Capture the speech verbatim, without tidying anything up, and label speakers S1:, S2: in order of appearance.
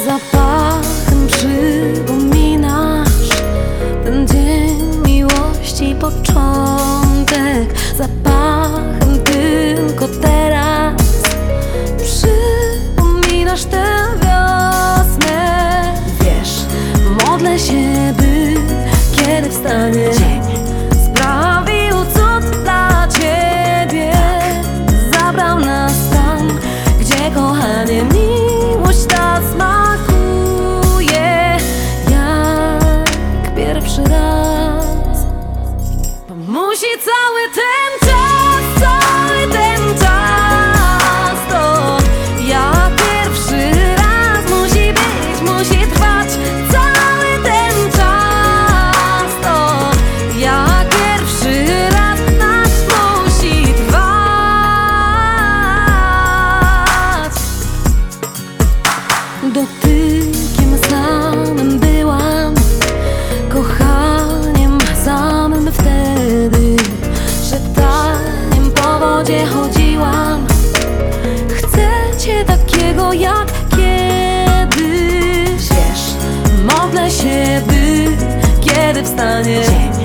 S1: Zapachem przypominasz ten dzień miłości początek. Zapachem tylko teraz przypominasz tę wiosnę. Wiesz, modlę się, by kiedy wstanie dzień sprawił cud dla ciebie. Zabrał nas tam, gdzie kochanie miłość ta smakuje jak pierwszy raz. Bo musi cały ten czas, cały ten czas to jak pierwszy raz musi być, musi trwać. Cały ten czas to jak pierwszy raz nasz musi trwać. Dotykiem samym byłam, kochaniem samym wtedy. Szeptaniem po wodzie chodziłam. Chcę cię takiego jak kiedyś. Wiesz, modlę się, by kiedy wstanie dzień